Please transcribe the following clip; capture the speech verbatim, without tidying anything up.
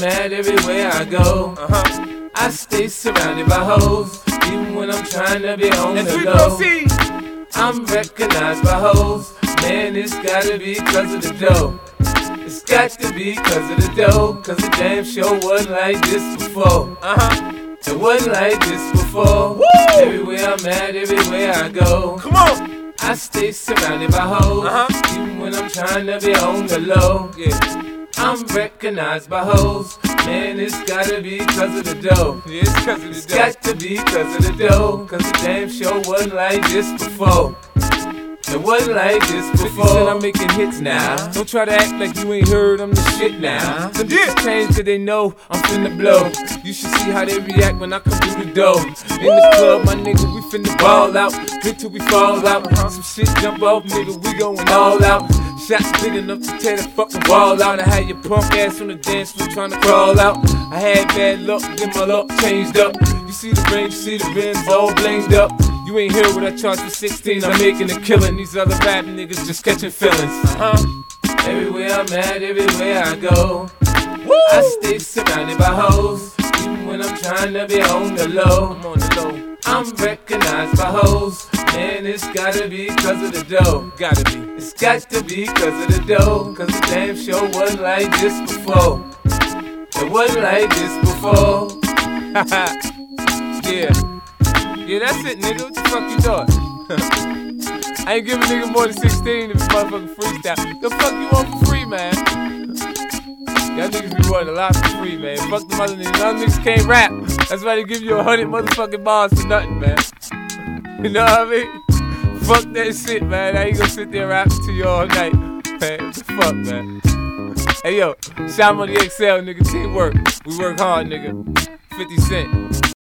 at everywhere I go. Uh-huh. I stay surrounded by hoes, even when I'm trying to be on As the we low. proceed. I'm recognized by hoes, man, it's gotta be cause of the dough. It's got to be cause of the dough, cause the damn show wasn't like this before. Uh-huh. It wasn't like this before. Woo! Everywhere I'm at, everywhere I go. Come on. I stay surrounded by hoes, Uh-huh. even when I'm trying to be on the low. Yeah. I'm recognized by hoes, man, it's gotta be cause of the dough. Yeah, it's cause of It's the dough. got to be cause of the dough, cause the damn show wasn't like this before. It wasn't like this fifty before. Cent, I'm making hits now. Nah. Don't try to act like you ain't heard, I'm the shit now. Nah. Them bitches change cause they know I'm finna blow. You should see how they react when I come through the door. In the club, my nigga, we finna ball out. Drink till we fall out. Some shit jump off, nigga, we going all out. Shots big enough to tear the fucking wall out. I had your punk ass on the dance floor trying to crawl out. I had bad luck, then my luck changed up. You see the range, you see the rims all blinged up. You ain't hear what I charged for sixteen, I'm making a killing. These other rap niggas just catching feelings. Uh-huh. Everywhere I'm at, everywhere I go. Woo! I stay surrounded by hoes, even when I'm trying to be on the low. I'm on the low. I'm recognized by hoes, man, it's gotta be cause of the dough. Gotta be. It's got to be cause of the dough, cause the damn show wasn't like this before. It wasn't like this before. Yeah. Yeah, that's it, nigga. What the fuck you thought? I ain't giving nigga more than sixteen if it's motherfucking freestyle. The fuck you want for free, man? Y'all niggas be wanting a lot for free, man. Fuck them other niggas. Other niggas can't rap. That's why they give you a hundred motherfucking bars for nothing, man. You know what I mean? Fuck that shit, man. I ain't gonna sit there rapping to you all night. Man, what the fuck, man? Hey, yo, shout out to the X L, nigga. Teamwork. We work hard, nigga. fifty Cent.